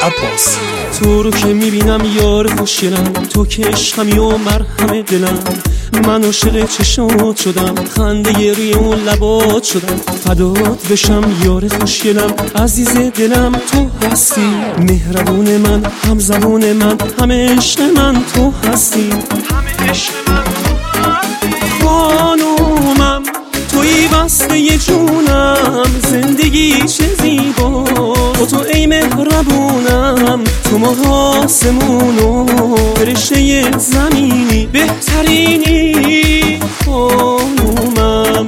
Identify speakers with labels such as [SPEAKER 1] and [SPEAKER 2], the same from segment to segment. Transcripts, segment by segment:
[SPEAKER 1] عباس. تو رو که میبینم یار خوشگلم، تو که عشقمی و مرهم دلم، من عاشق چشات شدم، خنده روی اون لبات شدم، فدات بشم یار خوشگلم، عزیز دلم تو هستی، مهربون من، هم زبون من، همه عشق من تو هستی، همه عشق من تو هستی. خانومم توی بسته جونم، زندگی چه زیبا با تو ای مهربونم، تو ماه آسمون و فرشته زمینی بهترینی. خانومم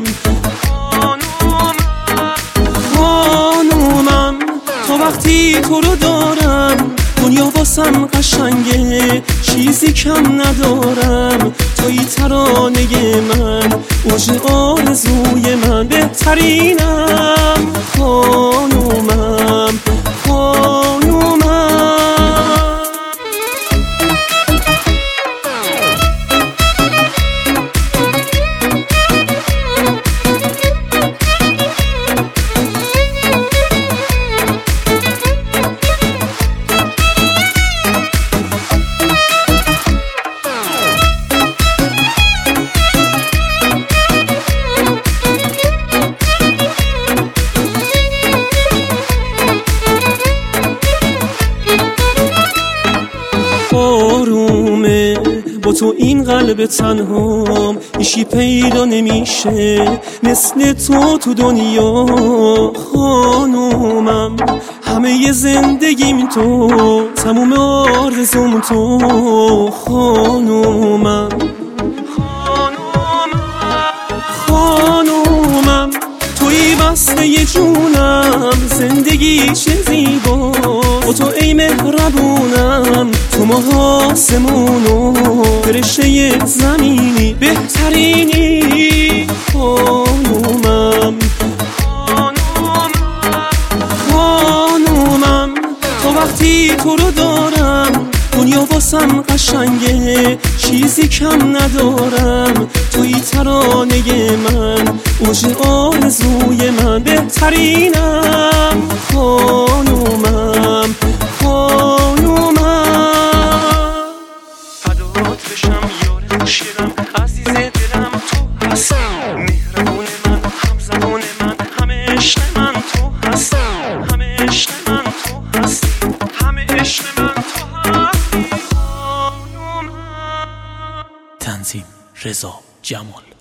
[SPEAKER 1] خانومم تا وقتی تو رو دارم دنیا واسم قشنگه، چیزی کم ندارم، توی ترانه من، اوج آرزوی من، بهترینم. خانومم خانومم. آرومه با تو این قلب تنهام، هیچی پیدا نمیشه مثل تو دنیا. خانومم همه زندگیم تو، تموم آرزوم تو. خانومم خانومم توی بسته جونم، زندگی چه زیبا با تو ای مهربونم، تو ماه آسمون و فرشته زمینی بهترینی. خانومم خانومم تا وقتی تو رو دارم دنیا واسم قشنگه، چیزی کم ندارم، توی ترانه من، اوج آرزوی من، بهترینم. خانومم خانومم. فدات بشم یار خوشگلم، عزیز دلم تو هستی، مهربون من، هم زبون من، همه عشق من تو هستی، همه عشق من تو هستی، همه عشق من تو هستی. خانومم.
[SPEAKER 2] تنظیم رضا جمال.